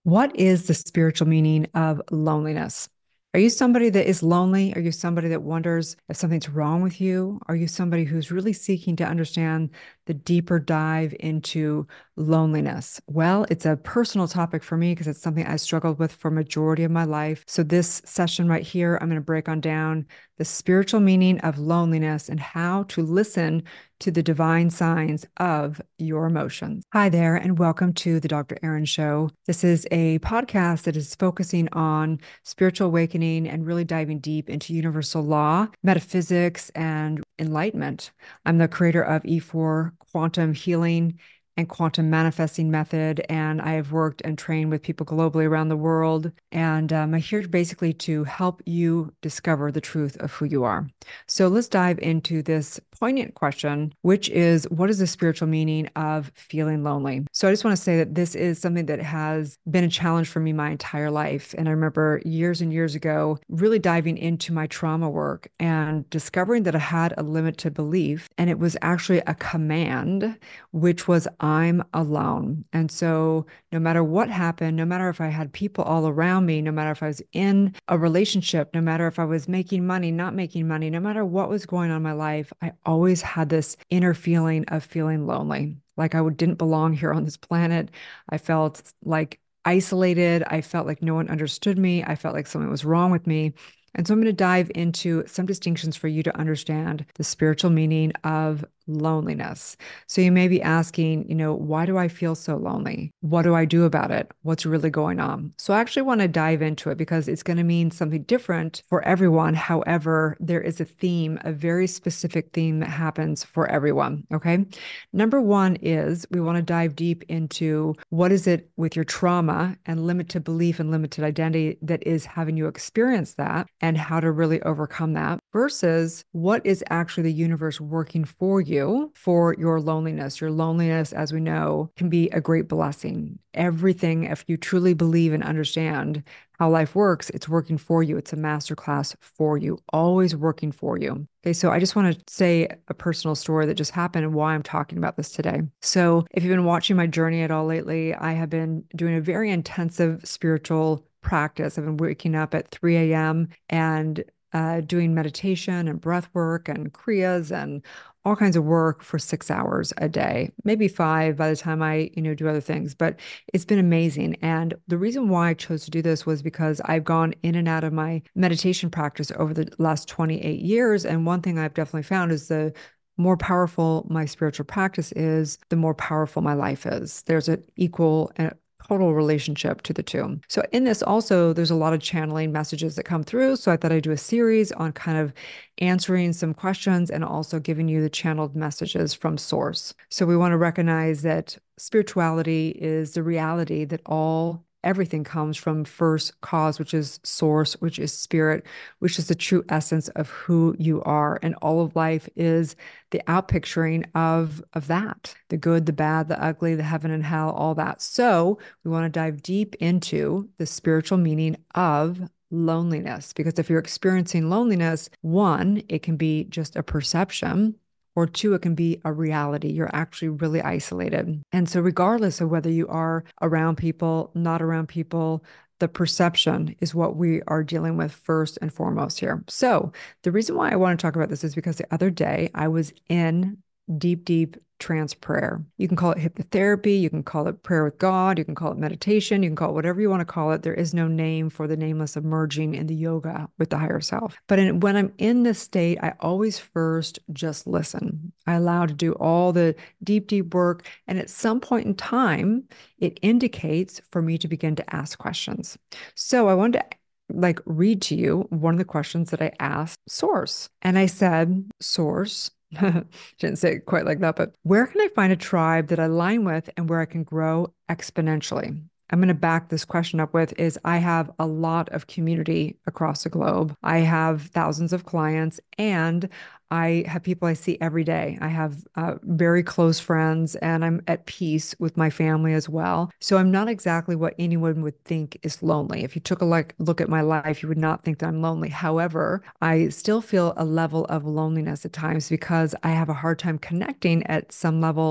What is the spiritual meaning of loneliness? Are you somebody that is lonely? Are you somebody that wonders if something's wrong with you? Are you somebody who's really seeking to understand the deeper dive into loneliness? Well, it's a personal topic for me because it's something I struggled with for majority of my life. So this session right here, I'm going to break on down the spiritual meaning of loneliness and how to listen to the divine signs of your emotions. Hi there, and welcome to the Dr. Erin Show. This is a podcast that is focusing on spiritual awakening and really diving deep into universal law, metaphysics, and enlightenment. I'm the creator of E4 Quantum Healing and Quantum Manifesting Method, and I have worked and trained with people globally around the world. And I'm here basically to help you discover the truth of who you are. So let's dive into this poignant question, which is what is the spiritual meaning of feeling lonely? So I just want to say that this is something that has been a challenge for me my entire life. And I remember years and years ago, really diving into my trauma work and discovering that I had a limited belief. And it was actually a command, which was I'm alone. And so no matter what happened, no matter if I had people all around me, no matter if I was in a relationship, no matter if I was making money, not making money, no matter what was going on in my life, I always had this inner feeling of feeling lonely, like I didn't belong here on this planet. I felt like isolated. I felt like no one understood me. I felt like something was wrong with me. And so I'm going to dive into some distinctions for you to understand the spiritual meaning of loneliness. So you may be asking, why do I feel so lonely? What do I do about it? What's really going on? So I actually want to dive into it because it's going to mean something different for everyone. However, there is a theme, a very specific theme that happens for everyone. Okay. Number one is we want to dive deep into what is it with your trauma and limited belief and limited identity that is having you experience that and how to really overcome that versus what is actually the universe working for you for your loneliness. Your loneliness, as we know, can be a great blessing. Everything, if you truly believe and understand how life works, it's working for you. It's a masterclass for you, always working for you. Okay, so I just want to say a personal story that just happened and why I'm talking about this today. So if you've been watching my journey at all lately, I have been doing a very intensive spiritual practice. I've been waking up at 3 a.m. and doing meditation and breath work and kriyas and all kinds of work for 6 hours a day, maybe five by the time I, do other things. But it's been amazing. And the reason why I chose to do this was because I've gone in and out of my meditation practice over the last 28 years. And one thing I've definitely found is the more powerful my spiritual practice is, the more powerful my life is. There's an equal total relationship to the two. So in this also, there's a lot of channeling messages that come through. So I thought I'd do a series on kind of answering some questions and also giving you the channeled messages from source. So we want to recognize that spirituality is the reality that everything comes from first cause, which is source, which is spirit, which is the true essence of who you are. And all of life is the outpicturing of that, the good, the bad, the ugly, the heaven and hell, all that. So we want to dive deep into the spiritual meaning of loneliness, because if you're experiencing loneliness, one, it can be just a perception, or two, it can be a reality. You're actually really isolated. And so, regardless of whether you are around people, not around people, the perception is what we are dealing with first and foremost here. So, the reason why I want to talk about this is because the other day I was in deep, deep trance prayer. You can call it hypnotherapy. You can call it prayer with God. You can call it meditation. You can call it whatever you want to call it. There is no name for the nameless of merging in the yoga with the higher self. But when I'm in this state, I always first just listen. I allow to do all the deep, deep work. And at some point in time, it indicates for me to begin to ask questions. So I wanted to read to you one of the questions that I asked Source. And I said, Source, didn't say it quite like that, but where can I find a tribe that I align with and where I can grow exponentially? I'm going to back this question up with is I have a lot of community across the globe. I have thousands of clients and I have people I see every day. I have very close friends and I'm at peace with my family as well. So I'm not exactly what anyone would think is lonely. If you took a look at my life, you would not think that I'm lonely. However, I still feel a level of loneliness at times because I have a hard time connecting at some level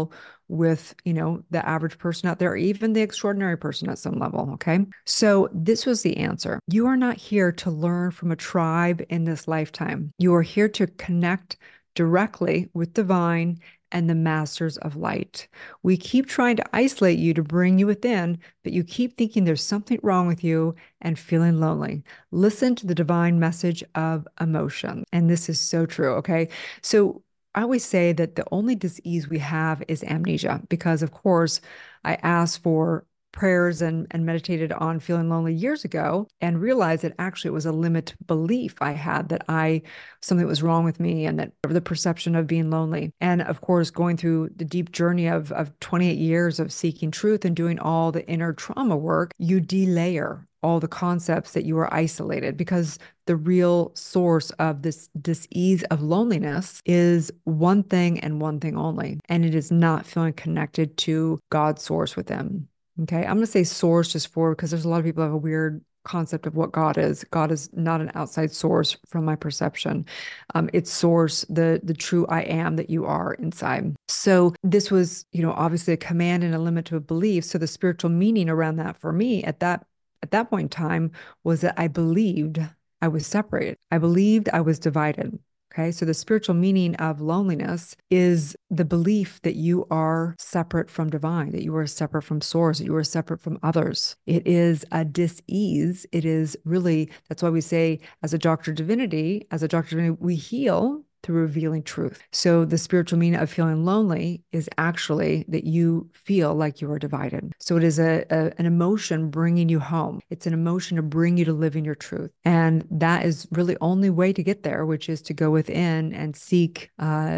with, the average person out there, or even the extraordinary person at some level. Okay. So this was the answer. You are not here to learn from a tribe in this lifetime. You are here to connect directly with divine and the masters of light. We keep trying to isolate you to bring you within, but you keep thinking there's something wrong with you and feeling lonely. Listen to the divine message of emotion. And this is so true. Okay. So I always say that the only disease we have is amnesia, because of course I asked for prayers and meditated on feeling lonely years ago and realized that actually it was a limited belief I had that something was wrong with me, and that the perception of being lonely. And of course, going through the deep journey of 28 years of seeking truth and doing all the inner trauma work, you delayer all the concepts that you are isolated, because the real source of this disease of loneliness is one thing and one thing only, and it is not feeling connected to God's source within. Okay, I'm going to say source just because there's a lot of people who have a weird concept of what God is. God is not an outside source from my perception. It's source, the true I am that you are inside. So this was, obviously a command and a limit to a belief. So the spiritual meaning around that for me at that point in time was that I believed I was separated. I believed I was divided. Okay, so the spiritual meaning of loneliness is the belief that you are separate from divine, that you are separate from source, that you are separate from others. It is a dis-ease. It is really, that's why we say, as a doctor of divinity, we heal through revealing truth. So the spiritual meaning of feeling lonely is actually that you feel like you are divided. So it is an emotion bringing you home. It's an emotion to bring you to live in your truth. And that is really only way to get there, which is to go within and seek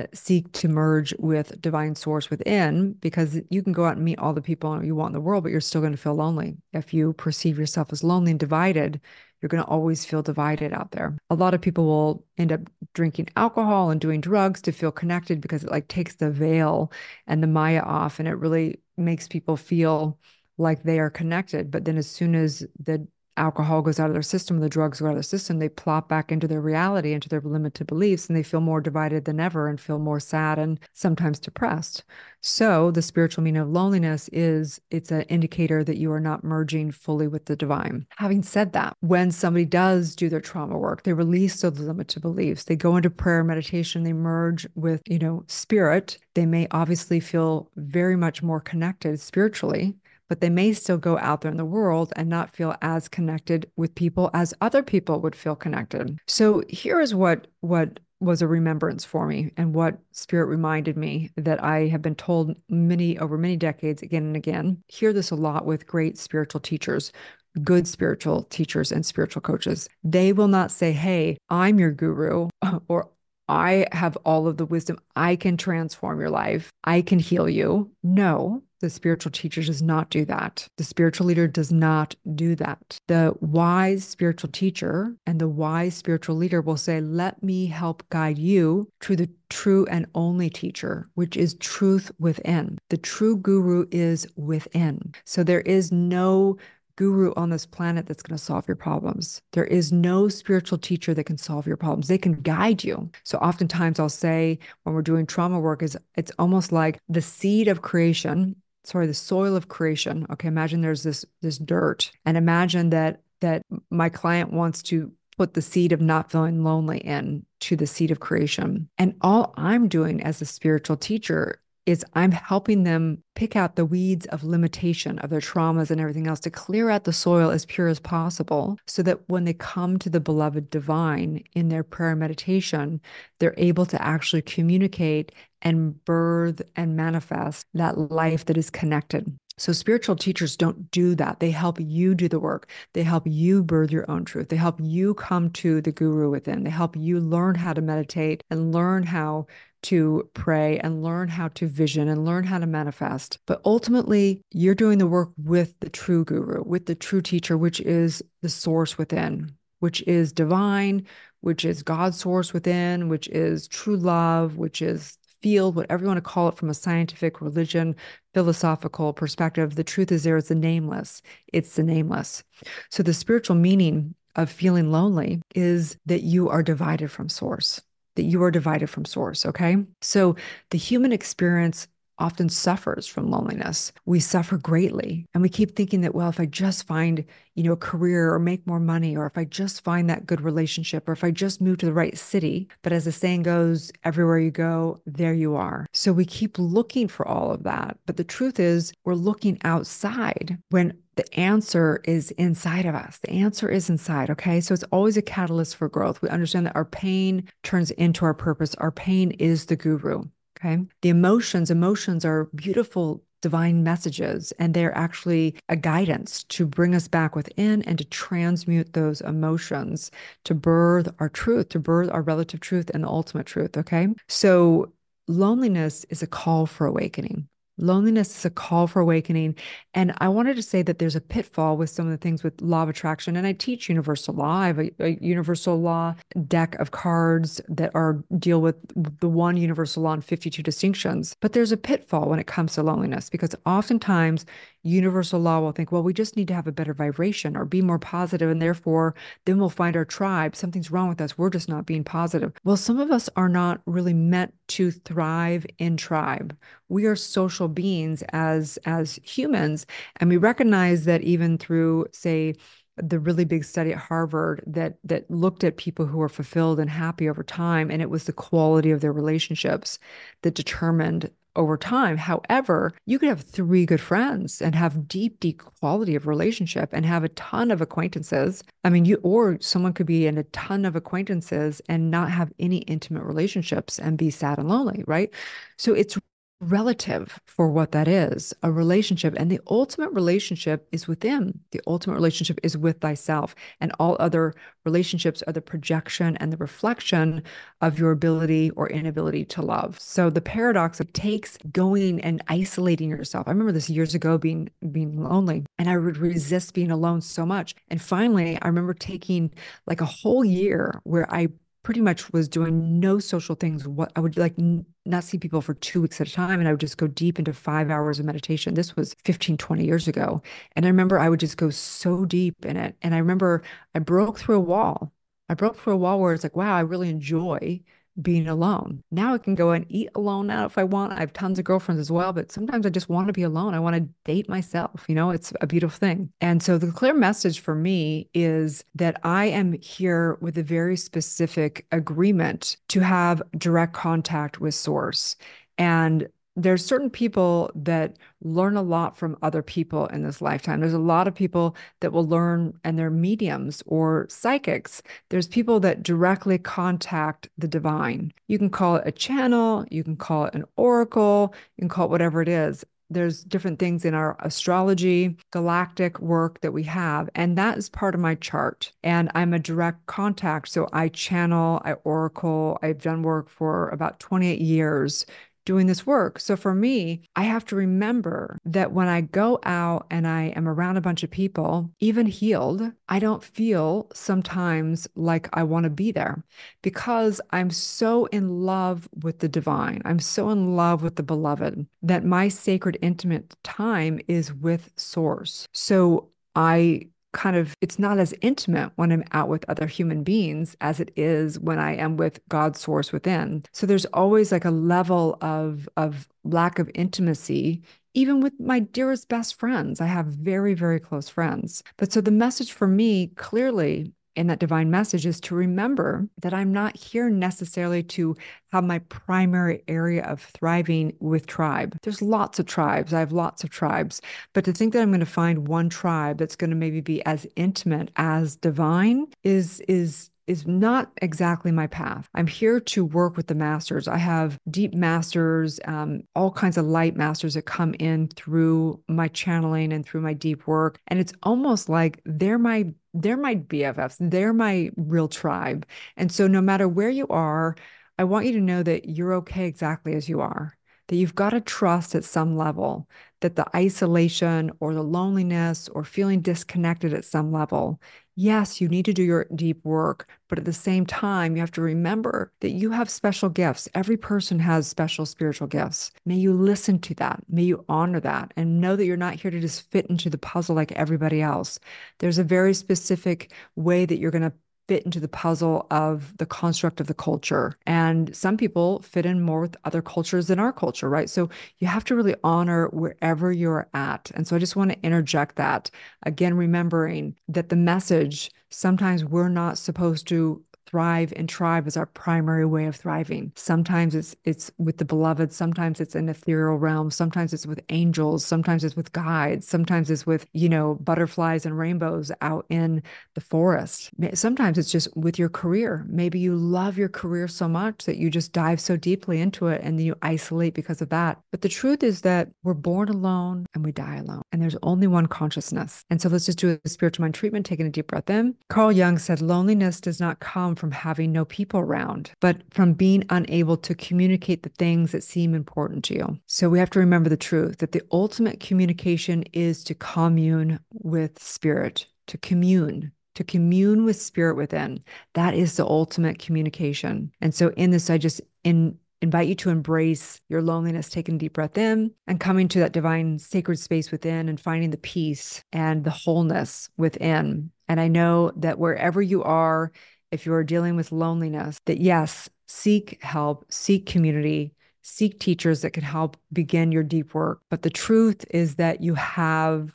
to merge with divine source within, because you can go out and meet all the people you want in the world, but you're still going to feel lonely. If you perceive yourself as lonely and divided, you're going to always feel divided out there. A lot of people will end up drinking alcohol and doing drugs to feel connected, because it like takes the veil and the Maya off, and it really makes people feel like they are connected. But then as soon as the alcohol goes out of their system, the drugs go out of their system, they plop back into their reality, into their limited beliefs, and they feel more divided than ever and feel more sad and sometimes depressed. So the spiritual meaning of loneliness it's an indicator that you are not merging fully with the divine. Having said that, when somebody does do their trauma work, they release those limited beliefs, they go into prayer, meditation, they merge with, spirit, they may obviously feel very much more connected spiritually, but they may still go out there in the world and not feel as connected with people as other people would feel connected. So here is what was a remembrance for me, and what spirit reminded me that I have been told over many decades, again and again. Hear this a lot with great spiritual teachers, good spiritual teachers and spiritual coaches. They will not say, "Hey, I'm your guru," or "I have all of the wisdom. I can transform your life. I can heal you." No, the spiritual teacher does not do that. The spiritual leader does not do that. The wise spiritual teacher and the wise spiritual leader will say, "Let me help guide you to the true and only teacher, which is truth within." The true guru is within. So there is no guru on this planet that's going to solve your problems. There is no spiritual teacher that can solve your problems. They can guide you. So oftentimes I'll say, when we're doing trauma work, it's almost like the seed of creation, the soil of creation. Okay, imagine there's this dirt, and imagine that my client wants to put the seed of not feeling lonely in to the seed of creation. And all I'm doing as a spiritual teacher is I'm helping them pick out the weeds of limitation of their traumas and everything else, to clear out the soil as pure as possible, so that when they come to the beloved divine in their prayer and meditation, they're able to actually communicate and birth and manifest that life that is connected. So spiritual teachers don't do that. They help you do the work. They help you birth your own truth. They help you come to the guru within. They help you learn how to meditate and learn how to pray and learn how to vision and learn how to manifest. But ultimately, you're doing the work with the true guru, with the true teacher, which is the source within, which is divine, which is God's source within, which is true love, which is field, whatever you want to call it from a scientific, religion, philosophical perspective. The truth is there is the nameless. It's the nameless. So the spiritual meaning of feeling lonely is that you are divided from source. Okay? So the human experience often suffers from loneliness. We suffer greatly. And we keep thinking that, well, if I just find, a career or make more money, or if I just find that good relationship, or if I just move to the right city. But as the saying goes, everywhere you go, there you are. So we keep looking for all of that. But the truth is, we're looking outside when the answer is inside of us. The answer is inside. Okay. So it's always a catalyst for growth. We understand that our pain turns into our purpose. Our pain is the guru. Okay. The emotions are beautiful divine messages, and they're actually a guidance to bring us back within and to transmute those emotions to birth our truth, to birth our relative truth and the ultimate truth. Okay. So loneliness is a call for awakening. Loneliness is a call for awakening. And I wanted to say that there's a pitfall with some of the things with law of attraction. And I teach universal law. I have a universal law deck of cards that are deal with the one universal law and 52 distinctions. But there's a pitfall when it comes to loneliness, because oftentimes universal law will think, well, we just need to have a better vibration or be more positive, and therefore then we'll find our tribe. Something's wrong with us. We're just not being positive. Well, some of us are not really meant to thrive in tribe. We are social beings as humans, and we recognize that even through, say, the really big study at Harvard that looked at people who were fulfilled and happy over time, and it was the quality of their relationships that determined over time. However, you could have three good friends and have deep, deep quality of relationship and have a ton of acquaintances. I mean, or someone could be in a ton of acquaintances and not have any intimate relationships and be sad and lonely, right? So it's relative for what that is, a relationship. And the ultimate relationship is within. The ultimate relationship is with thyself. And all other relationships are the projection and the reflection of your ability or inability to love. So the paradox, it takes going and isolating yourself. I remember this years ago, being lonely, and I would resist being alone so much. And finally, I remember taking like a whole year where I pretty much was doing no social things. What I would like not see people for 2 weeks at a time. And I would just go deep into 5 hours of meditation. This was 15, 20 years ago. And I remember I would just go so deep in it. And I remember I broke through a wall. I broke through a wall where it's like, wow, I really enjoy being alone. Now I can go and eat alone now if I want. I have tons of girlfriends as well, but sometimes I just want to be alone. I want to date myself. It's a beautiful thing. And so the clear message for me is that I am here with a very specific agreement to have direct contact with source. And there's certain people that learn a lot from other people in this lifetime. There's a lot of people that will learn, and they're mediums or psychics. There's people that directly contact the divine. You can call it a channel, you can call it an oracle, you can call it whatever it is. There's different things in our astrology, galactic work that we have, and that is part of my chart. And I'm a direct contact. So I channel, I oracle, I've done work for about 28 years doing this work. So for me, I have to remember that when I go out and I am around a bunch of people, even healed, I don't feel sometimes like I want to be there, because I'm so in love with the divine. I'm so in love with the beloved that my sacred, intimate time is with source. So it's not as intimate when I'm out with other human beings as it is when I am with God's source within. So there's always like a level of lack of intimacy, even with my dearest best friends. I have very, very close friends. But so the message for me clearly in that divine message is to remember that I'm not here necessarily to have my primary area of thriving with tribe. There's lots of tribes. I have lots of tribes. But to think that I'm going to find one tribe that's going to maybe be as intimate as divine is not exactly my path. I'm here to work with the masters. I have deep masters, all kinds of light masters that come in through my channeling and through my deep work. And it's almost like they're my BFFs. They're my real tribe. And so no matter where you are, I want you to know that you're okay exactly as you are, that you've got to trust at some level that the isolation or the loneliness or feeling disconnected at some level, yes, you need to do your deep work, but at the same time, you have to remember that you have special gifts. Every person has special spiritual gifts. May you listen to that. May you honor that, and know that you're not here to just fit into the puzzle like everybody else. There's a very specific way that you're going to fit into the puzzle of the construct of the culture. And some people fit in more with other cultures than our culture, right? So you have to really honor wherever you're at. And so I just want to interject that. Again, remembering that the message, sometimes we're not supposed to thrive in tribe as our primary way of thriving. Sometimes it's with the beloved, sometimes it's in ethereal realms, sometimes it's with angels, sometimes it's with guides, sometimes it's with, butterflies and rainbows out in the forest. Sometimes it's just with your career. Maybe you love your career so much that you just dive so deeply into it and then you isolate because of that. But the truth is that we're born alone and we die alone. And there's only one consciousness. And so let's just do a spiritual mind treatment, taking a deep breath in. Carl Jung said, loneliness does not come from having no people around, but from being unable to communicate the things that seem important to you. So we have to remember the truth that the ultimate communication is to commune with spirit, to commune with spirit within. That is the ultimate communication. And so in this, I just invite you to embrace your loneliness, taking a deep breath in and coming to that divine sacred space within and finding the peace and the wholeness within. And I know that wherever you are, if you are dealing with loneliness, that yes, seek help, seek community, seek teachers that can help begin your deep work. But the truth is that you have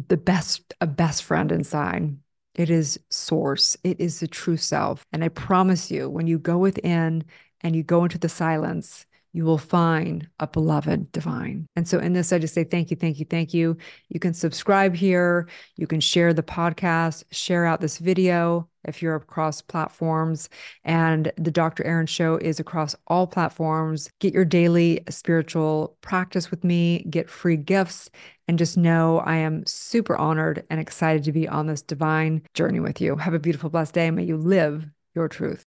a best friend inside. It is source. It is the true self. And I promise you, when you go within and you go into the silence, you will find a beloved divine. And so in this, I just say thank you, thank you, thank you. You can subscribe here. You can share the podcast, share out this video if you're across platforms. And the Dr. Erin Show is across all platforms. Get your daily spiritual practice with me, get free gifts, and just know I am super honored and excited to be on this divine journey with you. Have a beautiful, blessed day. May you live your truth.